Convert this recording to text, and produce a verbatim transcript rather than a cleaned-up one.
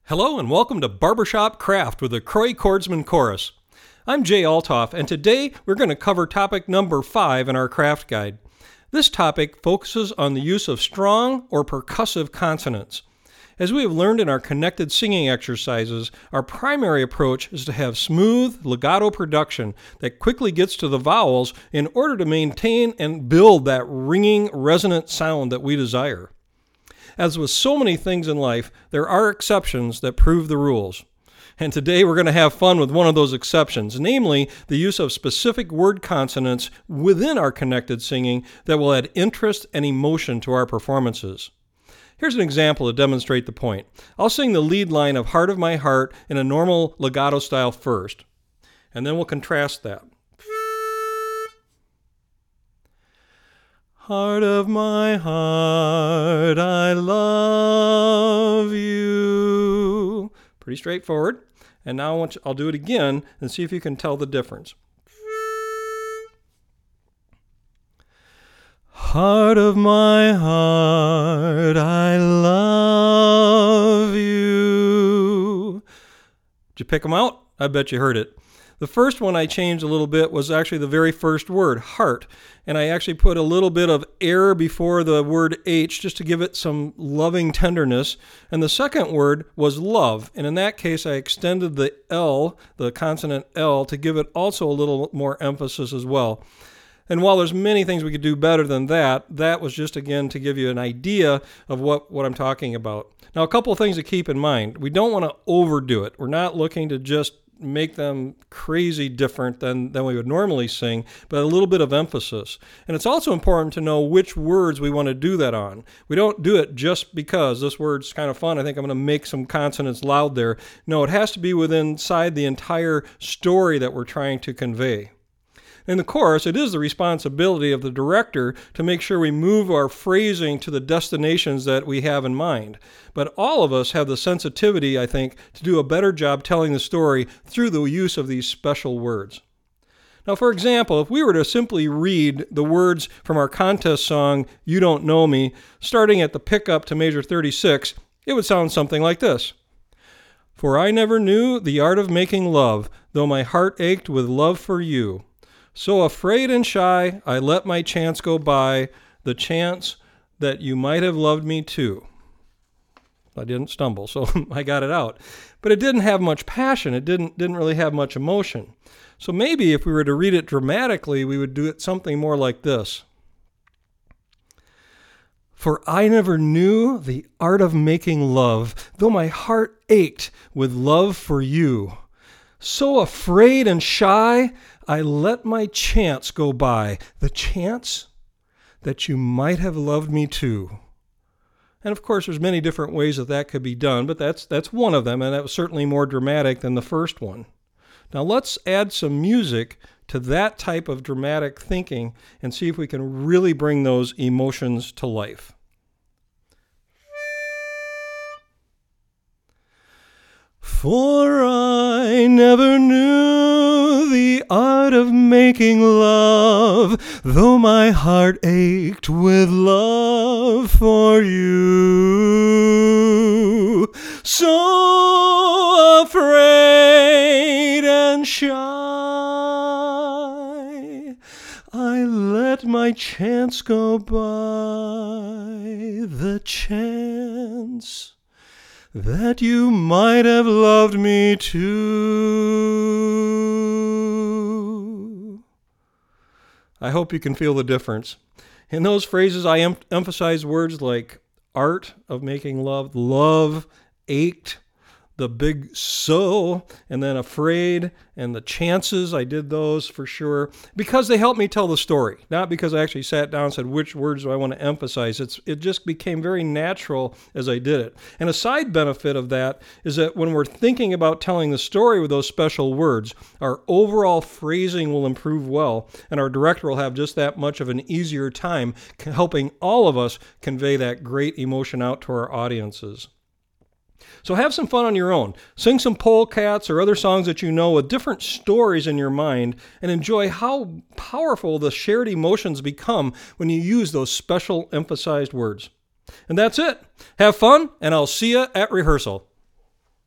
Hello and welcome to Barbershop Craft with the Croy Chordsman Chorus. I'm Jay Altoff, and today we're going to cover topic number five in our craft guide. This topic focuses on the use of strong or percussive consonants. As we have learned in our connected singing exercises, our primary approach is to have smooth legato production that quickly gets to the vowels in order to maintain and build that ringing, resonant sound that we desire. As with so many things in life, there are exceptions that prove the rules. And today we're going to have fun with one of those exceptions, namely the use of specific word consonants within our connected singing that will add interest and emotion to our performances. Here's an example to demonstrate the point. I'll sing the lead line of Heart of My Heart in a normal legato style first, and then we'll contrast that. Heart of my heart, I love you. Pretty straightforward. And now I want you, I'll do it again and see if you can tell the difference. Heart of my heart, I love you. Did you pick them out? I bet you heard it. The first one I changed a little bit was actually the very first word, heart, and I actually put a little bit of air before the word H just to give it some loving tenderness. And the second word was love, and in that case I extended the L, the consonant L, to give it also a little more emphasis as well. And while there's many things we could do better than that, that was just, again, to give you an idea of what, what I'm talking about. Now, a couple of things to keep in mind. We don't want to overdo it. We're not looking to just make them crazy different than, than we would normally sing, but a little bit of emphasis. And it's also important to know which words we want to do that on. We don't do it just because this word's kind of fun. I think I'm going to make some consonants loud there. No, it has to be within inside the entire story that we're trying to convey. In the chorus, it is the responsibility of the director to make sure we move our phrasing to the destinations that we have in mind. But all of us have the sensitivity, I think, to do a better job telling the story through the use of these special words. Now, for example, if we were to simply read the words from our contest song, You Don't Know Me, starting at the pickup to measure thirty-six, it would sound something like this. For I never knew the art of making love, though my heart ached with love for you. So afraid and shy, I let my chance go by, the chance that you might have loved me too. I didn't stumble, so I got it out. But it didn't have much passion. It didn't, didn't really have much emotion. So maybe if we were to read it dramatically, we would do it something more like this. For I never knew the art of making love, though my heart ached with love for you. So afraid and shy, I let my chance go by, the chance that you might have loved me too. And of course, there's many different ways that that could be done, but that's that's one of them, and that was certainly more dramatic than the first one. Now let's add some music to that type of dramatic thinking and see if we can really bring those emotions to life. For I never knew the art of making love, though my heart ached with love for you. So afraid and shy, I let my chance go by, the chance that you might have loved me too. I hope you can feel the difference. In those phrases, I em- emphasize words like art of making love, love, ached, the big so, and then afraid, and the chances. I did those for sure because they helped me tell the story, not because I actually sat down and said, which words do I want to emphasize? It's, it just became very natural as I did it. And a side benefit of that is that when we're thinking about telling the story with those special words, our overall phrasing will improve well, and our director will have just that much of an easier time helping all of us convey that great emotion out to our audiences. So have some fun on your own. Sing some polecats or other songs that you know with different stories in your mind, and enjoy how powerful the shared emotions become when you use those special emphasized words. And that's it. Have fun, and I'll see you at rehearsal.